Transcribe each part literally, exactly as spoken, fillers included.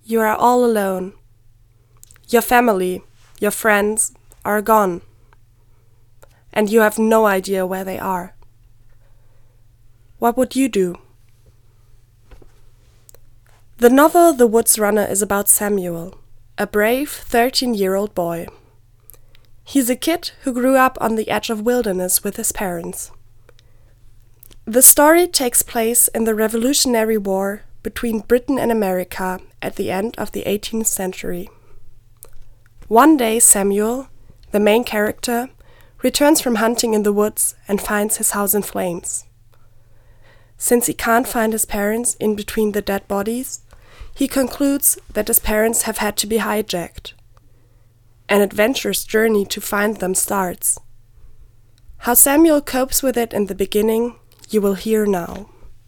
You are all alone. Your family, your friends are gone, and you have no idea where they are. What would you do? The novel The Woods Runner is about Samuel, a brave thirteen-year-old boy. He's a kid who grew up on the edge of wilderness with his parents. The story takes place in the Revolutionary War between Britain and America at the end of the eighteenth century. One day Samuel, the main character, returns from hunting in the woods and finds his house in flames. Since he can't find his parents in between the dead bodies, he concludes that his parents have had to be hijacked. An adventurous journey to find them starts. How Samuel copes with it in the beginning, you will hear now.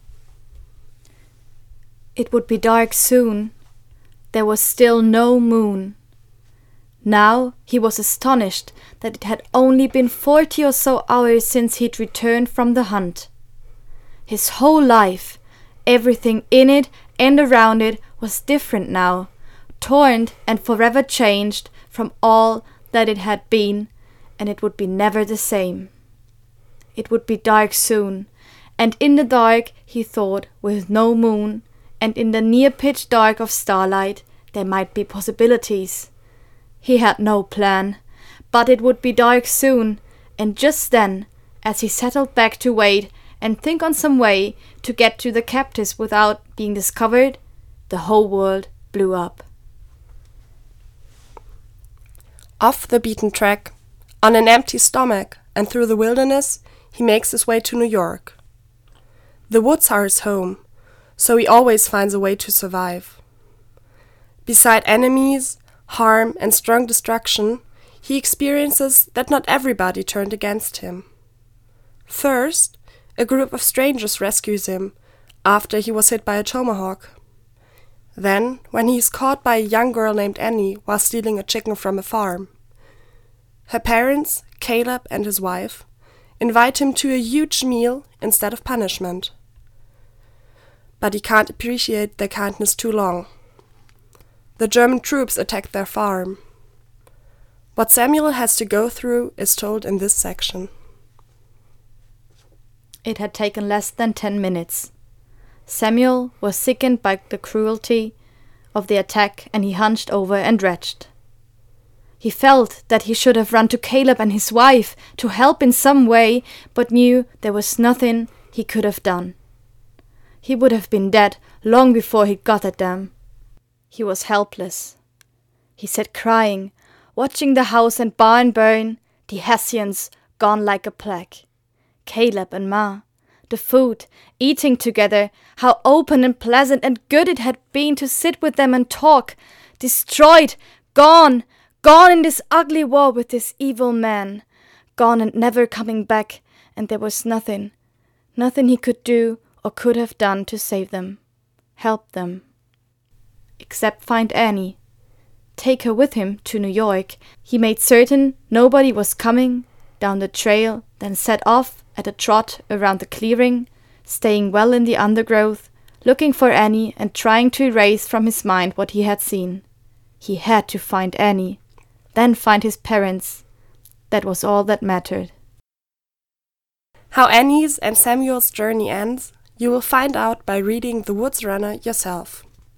It would be dark soon. There was still no moon. Now he was astonished that it had only been forty or so hours since he'd returned from the hunt. His whole life, everything in it and around it, was different now, torn and forever changed from all that it had been, and it would be never the same. It would be dark soon, and in the dark, he thought, with no moon, and in the near pitch dark of starlight, there might be possibilities. He had no plan, but it would be dark soon, and just then, as he settled back to wait and think on some way to get to the captives without being discovered, the whole world blew up. Off the beaten track, on an empty stomach and through the wilderness, he makes his way to New York. The woods are his home, so he always finds a way to survive. Beside enemies, harm, and strong destruction, he experiences that not everybody turned against him. First, a group of strangers rescues him after he was hit by a tomahawk. Then, when he is caught by a young girl named Annie while stealing a chicken from a farm. Her parents, Caleb and his wife, invite him to a huge meal instead of punishment. But he can't appreciate their kindness too long. The German troops attack their farm. What Samuel has to go through is told in this section. It had taken less than ten minutes. Samuel was sickened by the cruelty of the attack, and he hunched over and retched. He felt that he should have run to Caleb and his wife to help in some way, but knew there was nothing he could have done. He would have been dead long before he got at them. He was helpless. He sat crying, watching the house and barn burn, the Hessians gone like a plague. Caleb and Ma, the food, eating together, how open and pleasant and good it had been to sit with them and talk. Destroyed, gone, gone in this ugly war with this evil man. Gone and never coming back, and there was nothing, nothing he could do or could have done to save them, help them. Except find Annie, take her with him to New York. He made certain nobody was coming down the trail, then set off at a trot around the clearing, staying well in the undergrowth, looking for Annie and trying to erase from his mind what he had seen. He had to find Annie, then find his parents. That was all that mattered. How Annie's and Samuel's journey ends, you will find out by reading The Woods Runner yourself.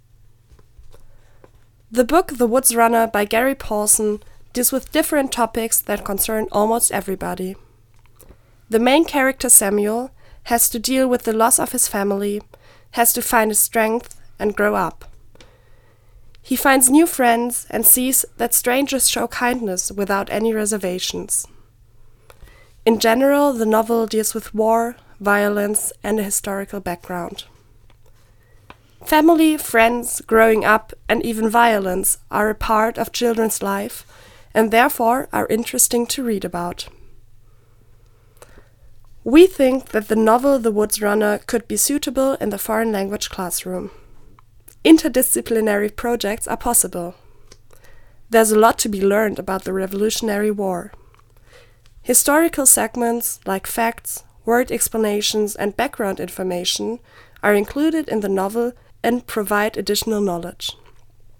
The book The Woods Runner by Gary Paulsen deals with different topics that concern almost everybody. The main character Samuel has to deal with the loss of his family, has to find his strength and grow up. He finds new friends and sees that strangers show kindness without any reservations. In general, the novel deals with war, violence, and a historical background. Family, friends, growing up, and even violence are a part of children's life and therefore are interesting to read about. We think that the novel The Woods Runner could be suitable in the foreign language classroom. Interdisciplinary projects are possible. There's a lot to be learned about the Revolutionary War. Historical segments like facts, word explanations, and background information are included in the novel and provide additional knowledge.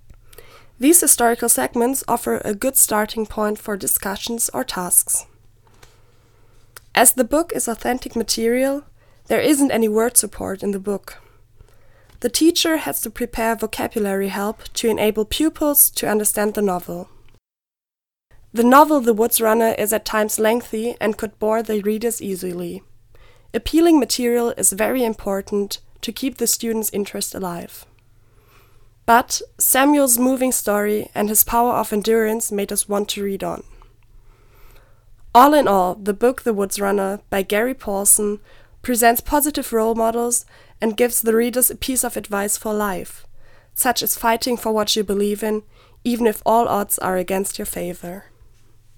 These historical segments offer a good starting point for discussions or tasks. As the book is authentic material, there isn't any word support in the book. The teacher has to prepare vocabulary help to enable pupils to understand the novel. The novel The Woods Runner is at times lengthy and could bore the readers easily. Appealing material is very important to keep the students' interest alive. But Samuel's moving story and his power of endurance made us want to read on. All in all, the book The Woods Runner by Gary Paulsen presents positive role models and gives the readers a piece of advice for life, such as fighting for what you believe in, even if all odds are against your favor.